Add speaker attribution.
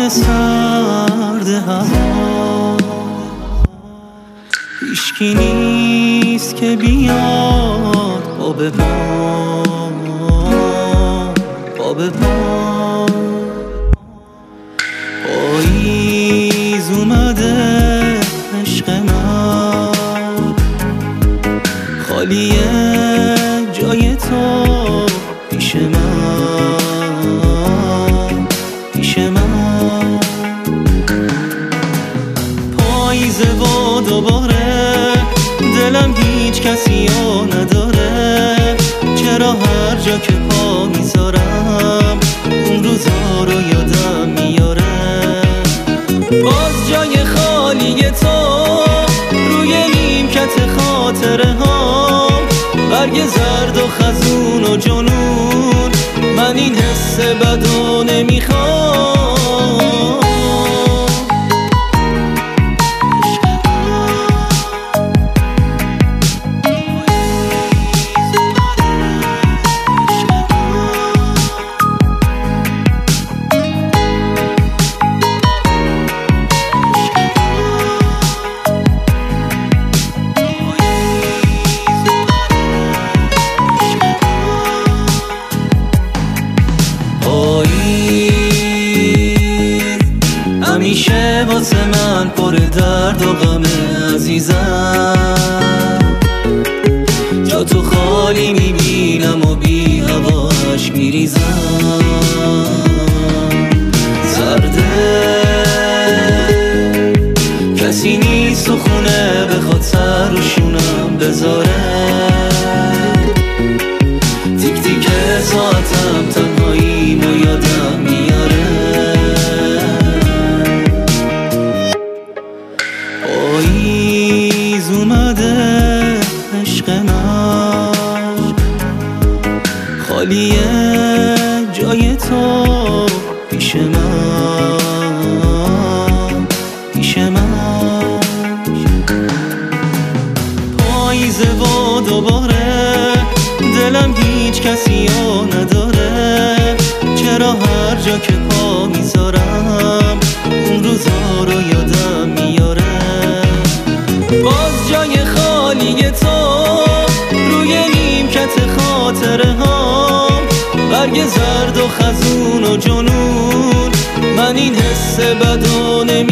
Speaker 1: سرد هوا هیچکی نیست که بیاد پا به پا پاییز اومده عشق من خالیه جای تو پیش من پاییزه و دوباره دلم هیچ کسی ها نداره چرا هر جا که پا میذارم اون روزا رو یادم میاره باز جای خالی تو روی نیمکت خاطره ها برگ زرد و خزون و جنون من این حس بدو نمیخوام همیشه واسه من پر درد و غمه عزیزم جا تو خالی میبینم و بی هواش میریزم سرده کسی نیست و خونه بخواد سر رو شونم بذاره تیک تیک ساعتم تنهاییم و یادم میاره پاییز اومده عشق من خالیه جای تو پیش من پاییزه و دوباره دلم هیچ کسی ها نداره چرا هر جا که پا میذارم اون روزا رو یادم میاره باز جای خالی تو روی نیمکت خاطره ها برگ زرد و خزون و جنون من این حس بدو